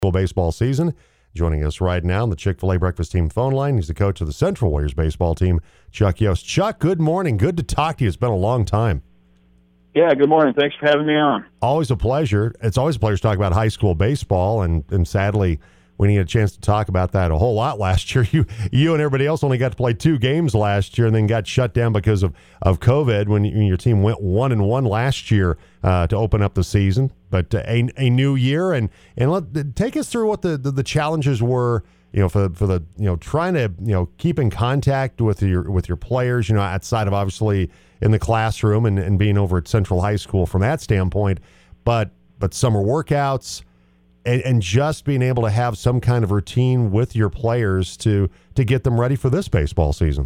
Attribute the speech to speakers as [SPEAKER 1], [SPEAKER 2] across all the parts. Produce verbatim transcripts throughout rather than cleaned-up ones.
[SPEAKER 1] Full baseball season. Joining us right now on the Chick-fil-A Breakfast Team phone line, he's the coach of the Central Warriors baseball team, Chuck Yost. Chuck, good morning. Good to talk to you. It's been a long time.
[SPEAKER 2] Yeah, good morning. Thanks for having me on.
[SPEAKER 1] Always a pleasure. It's always a pleasure to talk about high school baseball, and, and sadly, we didn't get a chance to talk about that a whole lot last year. You you and everybody else only got to play two games last year and then got shut down because of, of COVID when, you, when your team went one and one last year uh, to open up the season. But uh, a, a new year, and and let, take us through what the, the, the challenges were, you know, for for the you know trying to you know keep in contact with your with your players, you know, outside of obviously in the classroom and, and being over at Central High School from that standpoint, but but summer workouts. And, and just being able to have some kind of routine with your players to to get them ready for this baseball season.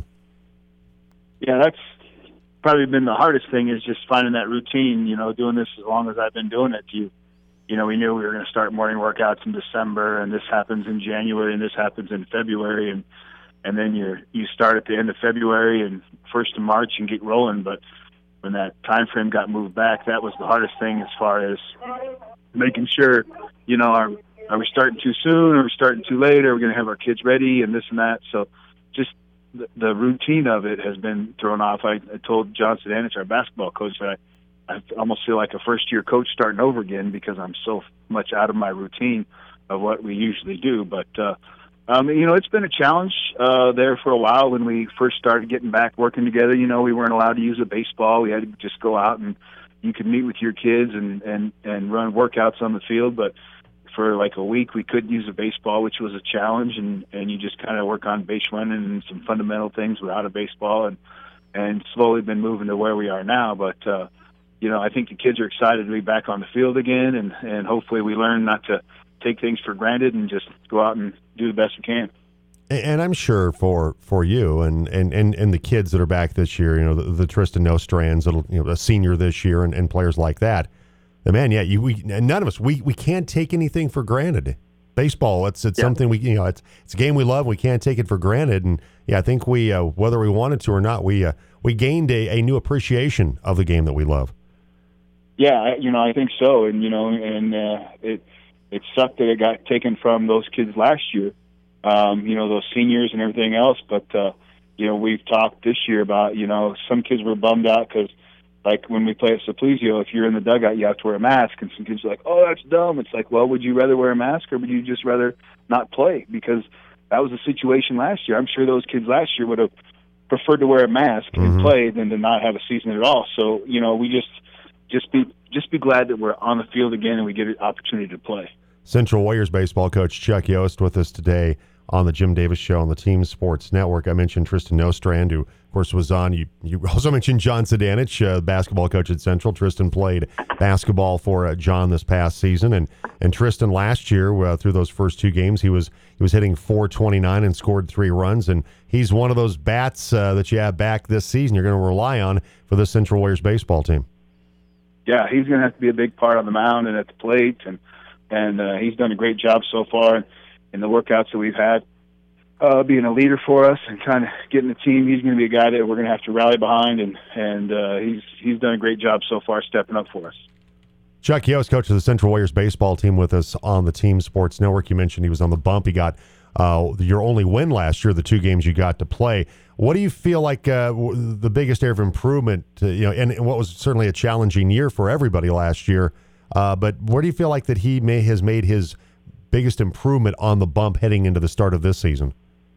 [SPEAKER 2] Yeah, that's probably been the hardest thing, is just finding that routine, you know, doing this as long as I've been doing it. You, you know, we knew we were going to start morning workouts in December, and this happens in January, and this happens in February, and and then you you start at the end of February and first of March and get rolling. But when that time frame got moved back, that was the hardest thing, as far as making sure, you know, are, are we starting too soon? Are we starting too late? Are we going to have our kids ready and this and that? So just the, the routine of it has been thrown off. I, I told John Sedanich, our basketball coach, that I, I almost feel like a first-year coach starting over again because I'm so much out of my routine of what we usually do. But, uh, um, you know, it's been a challenge uh, there for a while when we first started getting back working together. You know, we weren't allowed to use a baseball. We had to just go out and you could meet with your kids and, and, and run workouts on the field, but for like a week we couldn't use a baseball, which was a challenge, and, and you just kind of work on base running and some fundamental things without a baseball, and, and slowly been moving to where we are now. But, uh, you know, I think the kids are excited to be back on the field again, and, and hopefully we learn not to take things for granted and just go out and do the best we can.
[SPEAKER 1] And I'm sure for, for you and, and, and, and the kids that are back this year, you know, the, the Tristan Nostrands, that'll, you know, a senior this year, and, and players like that, the man, yeah, you, we, none of us, we, we can't take anything for granted. Baseball, it's it's yeah. something we, you know, it's it's a game we love. We can't take it for granted. And yeah, I think we, uh, whether we wanted to or not, we uh, we gained a, a new appreciation of the game that we love.
[SPEAKER 2] Yeah, you know, I think so. And, you know, and uh, it it sucked that it got taken from those kids last year. Um, you know, those seniors and everything else. But, uh, you know, we've talked this year about, you know, some kids were bummed out because, like, when we play at Supplesio, if you're in the dugout, you have to wear a mask. And some kids are like, oh, that's dumb. It's like, well, would you rather wear a mask or would you just rather not play? Because that was the situation last year. I'm sure those kids last year would have preferred to wear a mask mm-hmm. and play than to not have a season at all. So, you know, we just just be just be glad that we're on the field again and we get an opportunity to play.
[SPEAKER 1] Central Warriors baseball coach Chuck Yost with us today on the Jim Davis Show on the Team Sports Network. I mentioned Tristan Nostrand, who, of course, was on. You you also mentioned John Sedanich, uh, basketball coach at Central. Tristan played basketball for uh, John this past season, and and Tristan last year uh, through those first two games, he was he was hitting four twenty-nine and scored three runs. And he's one of those bats uh, that you have back this season. You're going to rely on for the Central Warriors baseball team.
[SPEAKER 2] Yeah, he's going to have to be a big part on the mound and at the plate, and and uh, he's done a great job so far in the workouts that we've had, uh, being a leader for us and kind of getting the team. He's going to be a guy that we're going to have to rally behind, and and uh, he's he's done a great job so far stepping up for us.
[SPEAKER 1] Chuck Yost, coach of the Central Warriors baseball team, with us on the Team Sports Network. You mentioned he was on the bump. He got uh, your only win last year, the two games you got to play. What do you feel like uh, the biggest area of improvement, to, you know, and, and what was certainly a challenging year for everybody last year, uh, but where do you feel like that he may has made his biggest improvement on the bump heading into the start of this season?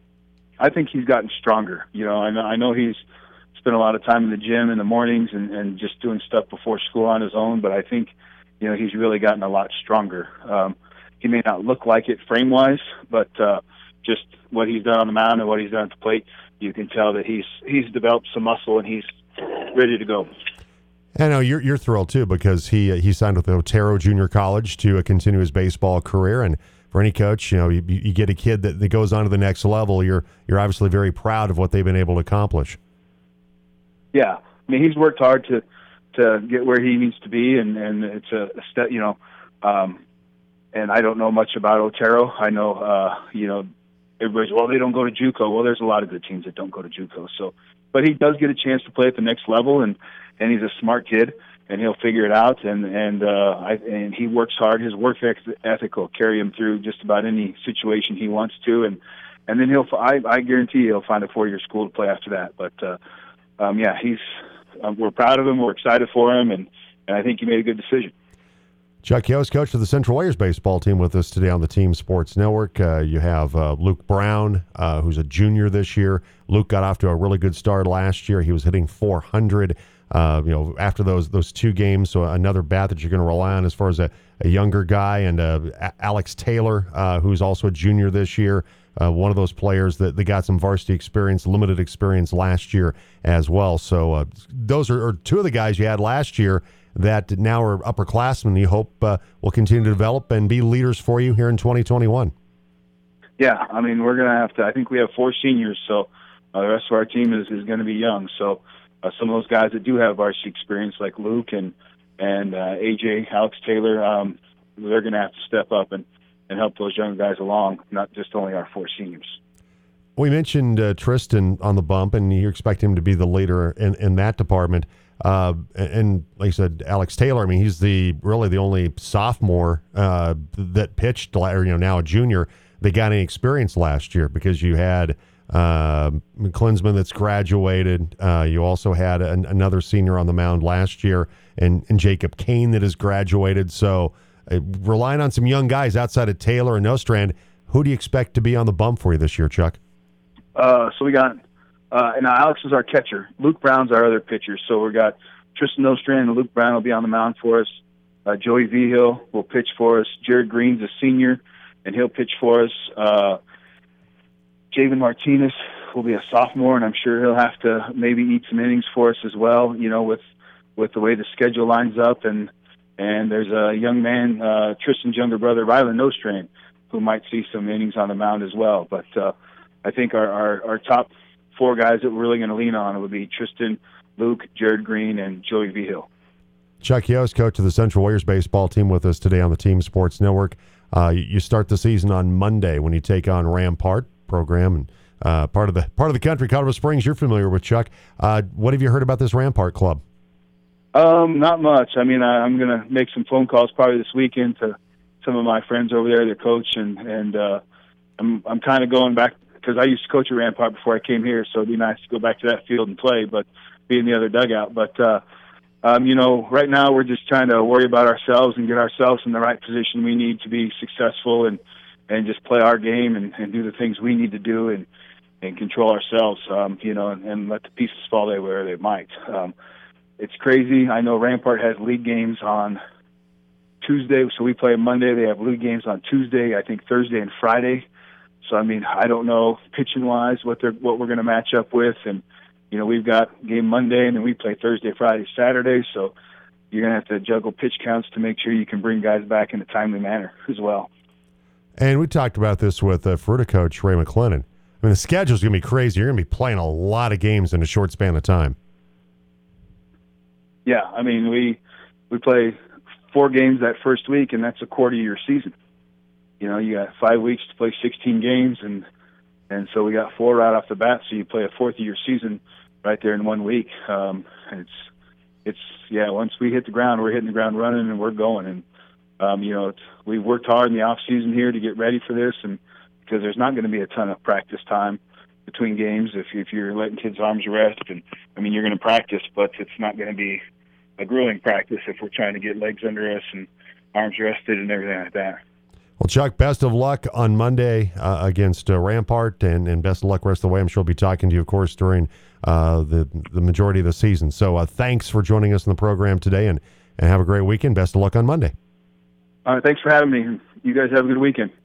[SPEAKER 2] I think he's gotten stronger. You know, I know, I know he's spent a lot of time in the gym in the mornings and, and just doing stuff before school on his own, but I think, you know, he's really gotten a lot stronger. Um, he may not look like it frame-wise, but uh, just what he's done on the mound and what he's done at the plate, you can tell that he's he's developed some muscle and he's ready to go.
[SPEAKER 1] I know you're you're thrilled too because he uh, he signed with Otero Junior College to uh, continue his baseball career, and for any coach, you know, you, you get a kid that, that goes on to the next level. You're you're obviously very proud of what they've been able to accomplish.
[SPEAKER 2] Yeah, I mean, he's worked hard to to get where he needs to be, and, and it's a, a step, you know. Um, and I don't know much about Otero. I know, uh, you know, everybody's, well, they don't go to JUCO. Well, there's a lot of good teams that don't go to JUCO. So, but he does get a chance to play at the next level, and, and he's a smart kid. and he'll figure it out. And and uh, I, and he works hard. His work ethic will carry him through just about any situation he wants to. And and then he'll I, I guarantee he'll find a four-year school to play after that. But uh, um, yeah, he's um, we're proud of him. We're excited for him, and, and I think he made a good decision.
[SPEAKER 1] Chuck Yost, coach of the Central Warriors baseball team, with us today on the Team Sports Network. Uh, you have uh, Luke Brown, uh, who's a junior this year. Luke got off to a really good start last year. He was hitting four hundred. Uh, you know, after those those two games, so another bat that you're going to rely on as far as a, a younger guy. And uh, Alex Taylor, uh, who's also a junior this year, uh, one of those players that, that got some varsity experience, limited experience last year as well. So uh, those are, are two of the guys you had last year that now are upperclassmen you hope uh, will continue to develop and be leaders for you here in twenty twenty-one.
[SPEAKER 2] Yeah, I mean, we're going to have to, I think we have four seniors, so uh, the rest of our team is, is going to be young. So uh, some of those guys that do have varsity experience, like Luke and, and uh, A J, Alex Taylor, um, they're going to have to step up and, and help those young guys along, not just only our four seniors.
[SPEAKER 1] We mentioned uh, Tristan on the bump, and you expect him to be the leader in, in that department. Uh, and like I said, Alex Taylor, I mean, he's the really the only sophomore uh, that pitched, or you know, now a junior, that got any experience last year, because you had uh, Klinsman that's graduated. Uh, you also had an, another senior on the mound last year, and, and Jacob Kane that has graduated. So uh, relying on some young guys outside of Taylor and Nostrand, who do you expect to be on the bump for you this year, Chuck?
[SPEAKER 2] Uh, so we got Uh, and now Alex is our catcher. Luke Brown's our other pitcher. So we got Tristan Nostrand and Luke Brown will be on the mound for us. Uh, Joey Vigil will pitch for us. Jared Green's a senior, and he'll pitch for us. Uh, Javen Martinez will be a sophomore, and I'm sure he'll have to maybe eat some innings for us as well, you know, with with the way the schedule lines up. And, and there's a young man, uh, Tristan's younger brother, Rylan Nostrand, who might see some innings on the mound as well. But uh, I think our, our, our top four guys that we're really going to lean on would be Tristan, Luke, Jared Green, and Joey Vigil.
[SPEAKER 1] Chuck Yost, coach of the Central Warriors baseball team, with us today on the Team Sports Network. Uh, you start the season on Monday when you take on Rampart program, and uh, part of the part of the country, Colorado Springs. You're familiar with, Chuck. Uh, what have you heard about this Rampart club?
[SPEAKER 2] Um, not much. I mean, I, I'm going to make some phone calls probably this weekend to some of my friends over there, their coach, and and uh, I'm I'm kind of going back, because I used to coach at Rampart before I came here, so it'd be nice to go back to that field and play, but be in the other dugout. But, uh, um, you know, right now we're just trying to worry about ourselves and get ourselves in the right position we need to be successful, and, and just play our game and, and do the things we need to do, and, and control ourselves, um, you know, and, and let the pieces fall there where they might. Um, it's crazy. I know Rampart has league games on Tuesday, so we play Monday. They have league games on Tuesday, I think Thursday and Friday. So, I mean, I don't know pitching-wise what they're what we're going to match up with. And, you know, we've got game Monday, and then we play Thursday, Friday, Saturday. So you're going to have to juggle pitch counts to make sure you can bring guys back in a timely manner as well.
[SPEAKER 1] And we talked about this with uh, Fruita coach Ray McClennan. I mean, the schedule's going to be crazy. You're going to be playing a lot of games in a short span of time.
[SPEAKER 2] Yeah, I mean, we we play four games that first week, and that's a quarter of your season. You know, you got five weeks to play sixteen games, and and so we got four right off the bat. So you play a fourth of your season right there in one week. Um, and it's it's yeah. Once we hit the ground, we're hitting the ground running, and we're going. And um, you know, it's, we've worked hard in the off season here to get ready for this, and because there's not going to be a ton of practice time between games if if you're letting kids' arms rest. And I mean, you're going to practice, but it's not going to be a grueling practice if we're trying to get legs under us and arms rested and everything like that.
[SPEAKER 1] Well, Chuck, best of luck on Monday uh, against uh, Rampart, and, and best of luck rest of the way. I'm sure we'll be talking to you, of course, during uh, the the majority of the season. So uh, thanks for joining us in the program today, and, and have a great weekend. Best of luck on Monday.
[SPEAKER 2] All right, thanks for having me. You guys have a good weekend.